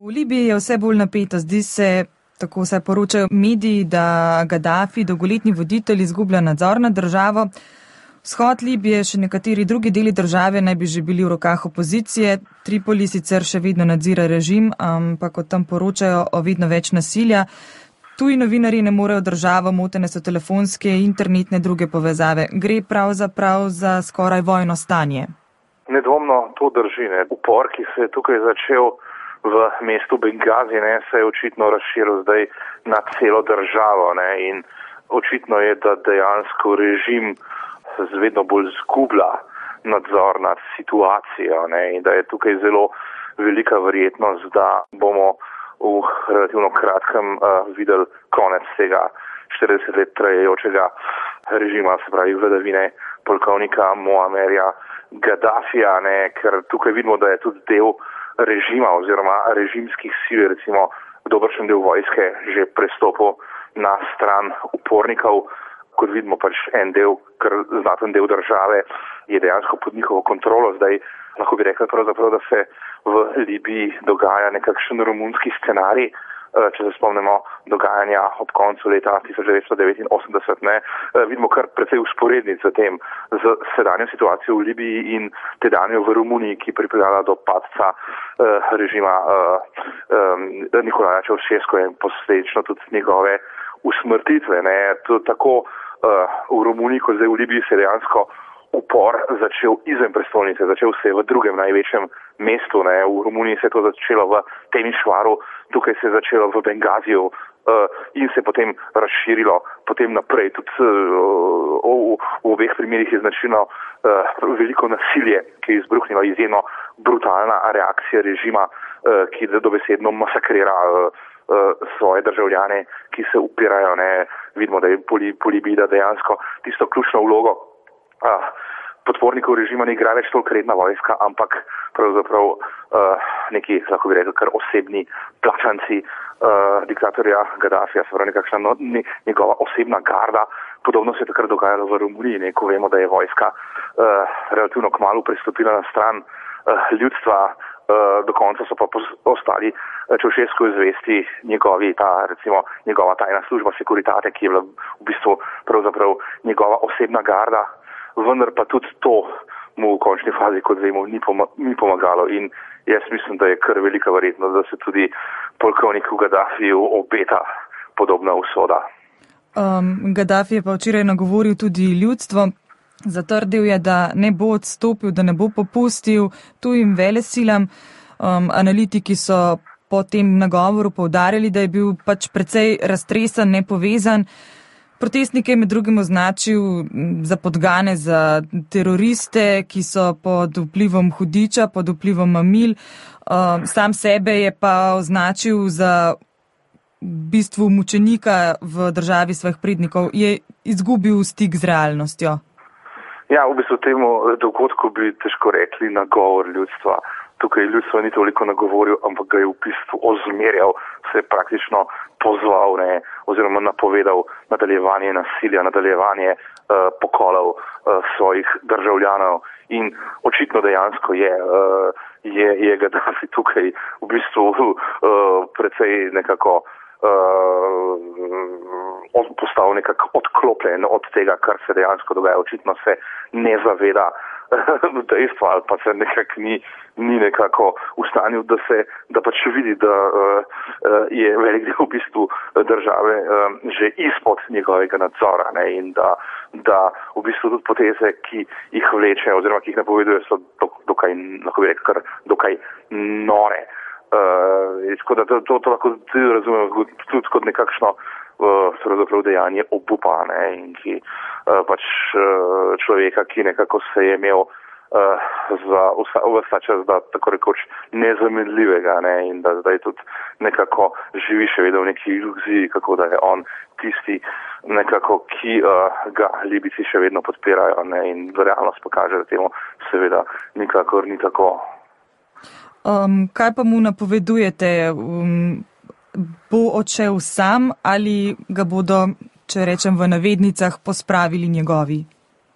V Libiji je vse bolj napeto. Zdi se, tako se poročajo mediji, da Gaddafi, dolgoletni voditelj, izgublja nadzor nad državo. Vzhod Libije, še nekateri drugi deli države naj bi že bili v rokah opozicije. Tripoli sicer še vedno nadzira režim, ampak o tem poročajo o vedno več nasilja. Tuji novinarji ne morejo državo, motene so telefonske, internetne, druge povezave. Gre pravzaprav za skoraj vojno stanje. Nedvomno to drži. Upor, ki se je tukaj začel v mestu Bengazi, se je očitno razširil zdaj na celo državo. In očitno je, da dejansko režim vedno bolj zgublja nadzor nad situacijo in da je tukaj zelo velika verjetnost, da bomo v relativno kratkem videli konec tega 40 let trajajočega režima, se pravi vladavine polkovnika Muammerja Gaddafija, ker tukaj vidimo, da je tudi del režima oziroma režimskih sil, recimo dobršen del vojske, že prestopil na stran upornikov. Kot vidimo, en del, kar znaten del države je dejansko pod njihovo kontrolo. Zdaj lahko bi rekli pravzaprav, da se v Libiji dogaja nekakšen romunski scenarij, če se spomnimo dogajanja ob koncu leta 1989. Vidimo kar precej usporednic z tem, z sedanjo situacijo v Libiji in tedanjo v Romuniji, ki pripeljala do padca režima Nikolaja Ceausescuja in posledično tudi njegove usmrtitve. Tako v Romuniji, kot zdaj v Libiji, se je dejansko upor začel izven prestolnice, začel se je v drugem največjem mestu. V Romuniji se je to začelo v Temišvaru, tukaj se je začelo v Bengaziju in se potem razširilo potem naprej. Tudi v obeh primerih je značilno veliko nasilje, ki je izbruhnilo, izjemno brutalna reakcija režima, ki dobesedno masakrira svoje državljane, ki se upirajo. Vidimo, da je po Libiji dejansko tisto ključno vlogo podpornikov režima ne igra več toliko redna vojska, ampak pravzaprav neki, lahko bi rekel, kar osebni plačanci diktatorja Gaddafija, se pravi nekakšna njegova osebna garda. Podobno se je takrat dogajalo v Romuniji, ko vemo, da je vojska relativno kmalu prestopila na stran ljudstva, do konca so pa ostali Ceausescu zvesti njegova tajna služba Securitate, ki je bila v bistvu pravzaprav njegova osebna garda, vendar pa tudi to mu v končni fazi, kot vemo, ni pomagalo in jaz mislim, da je kar velika verjetnost, da se tudi polkovniku Gaddafiju obeta podobna usoda. Gaddafi je pa včeraj nagovoril tudi ljudstvo. Zatrdil je, da ne bo odstopil, da ne bo popustil tujim velesilam. Analitiki so po tem nagovoru poudarjali, da je bil precej raztresan, nepovezan. Protestnike je med drugim označil za podgane, za teroriste, ki so pod vplivom hudiča, pod vplivom mamil. Sam sebe je pa označil za v bistvu mučenika v državi svojih prednikov. Je izgubil stik z realnostjo. Ja, v bistvu temu dogodku bi težko rekli nagovor ljudstva. Tukaj ljudstvo ni toliko nagovoril, ampak ga je v bistvu ozmerjal, se je praktično pozval oziroma napovedal nadaljevanje nasilja, nadaljevanje pokolov svojih državljanov. In očitno dejansko je Gaddafi tukaj v bistvu precej nekako postal nekako odklopljen od tega, kar se dejansko dogaja. Očitno se ne zaveda dejstva ali pa se nekako ni nekako v stanju, da pač vidi, da je velik del v bistvu države že izpod njegovega nadzora in da v bistvu tudi poteze, ki jih vleče oziroma ki jih napoveduje, so dokaj, lahko bi rekel, kar dokaj nore. Tako da to lahko tudi razumem tudi kot nekakšno dejanje obupa in ki pač človeka, ki nekako se je imel za vsa čas, da tako rekoč nezamenljivega in da zdaj tudi nekako živi še vedno v neki iluziji, kako da je on tisti nekako, ki ga Libijci še vedno podpirajo in realnost pokaže, da temu seveda nikakor ni tako. Kaj pa mu napovedujete? Bo odšel sam ali ga bodo, če rečem v navednicah, pospravili njegovi?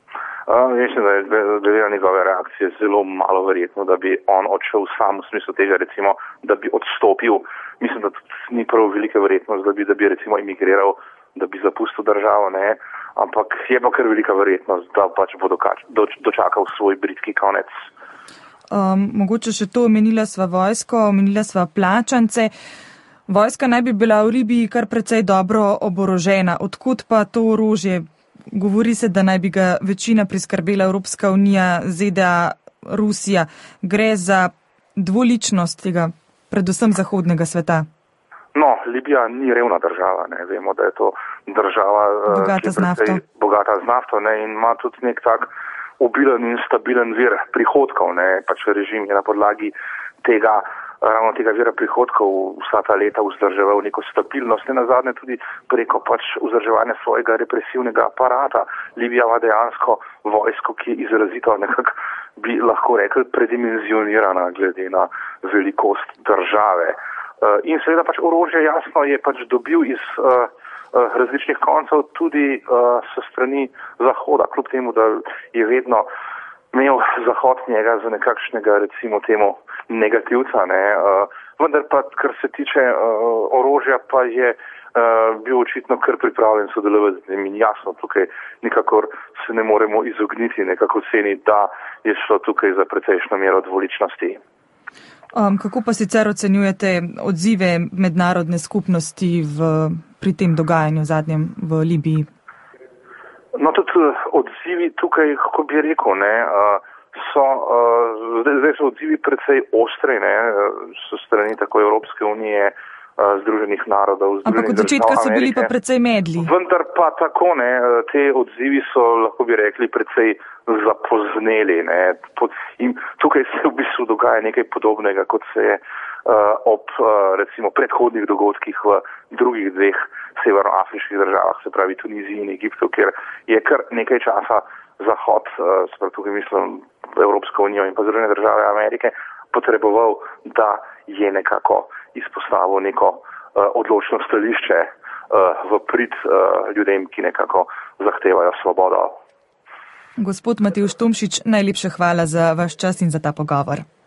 Mislim, da je glede na njegove reakcije zelo malo verjetno, da bi on odšel sam v smislu tega, recimo, da bi odstopil. Mislim, da ni prav velika verjetnost, da bi recimo emigriral, da bi zapustil državo, ne. Ampak je pa kar velika verjetnost, da pač bo dočakal svoj bridki konec. Mogoče še to, omenila sva vojsko, omenila sva plačance. Vojska naj bi bila v Libiji kar precej dobro oborožena. Odkud pa to orožje? Govori se, da naj bi ga večina priskrbela Evropska unija, ZDA, Rusija. Gre za dvoličnost tega, predvsem zahodnega sveta. No, Libija ni revna država, ne. Vemo, da je to država, bogata z nafto, ne, in ima tudi nek tak obilen in stabilen vir prihodkov, ne. Pač režim je na podlagi ravno tega vira prihodkov vsa ta leta vzdrževal neko stabilnost, ne nazadnje tudi preko pač vzdrževanja svojega represivnega aparata. Libija ima dejansko vojsko, ki je izrazito nekako, bi lahko rekli, predimenzionirana glede na velikost države. In seveda pač orožje, jasno, je pač dobil iz različnih koncev tudi s strani Zahoda, kljub temu, da je vedno imel Zahod njega za nekakšnega, recimo temu, negativca, ne. Vendar pa, kar se tiče orožja, pa je bil očitno kar pripravljen sodelovati z njim in jasno, tukaj nikakor se ne moremo izogniti nekako ceni, da je šlo tukaj za precejšno mero dvoličnosti. Kako pa sicer ocenjujete odzive mednarodne skupnosti pri tem dogajanju zadnjem v Libiji? No, tudi odzivi tukaj, kako bi rekel, ne, zdaj so odzivi precej ostri, ne, so strani tako Evropske unije, Združenih narodov, ampak od začetka so bili pa precej medli. Vendar pa tako, ne, te odzivi so, lahko bi rekli, precej zapozneli, ne. In tukaj se v bistvu dogaja nekaj podobnega, kot se je ob recimo predhodnih dogodkih v drugih dveh severnoafriških državah, se pravi Tuniziji in Egiptu, kjer je kar nekaj časa Zahod, se pravi tukaj mislim Evropsko unijo in pa Združene države Amerike, potreboval, da je nekako izpostavil neko odločno stališče v prid ljudem, ki nekako zahtevajo svobodo. Gospod Matevž Tomšič, najlepša hvala za vaš čas in za ta pogovor.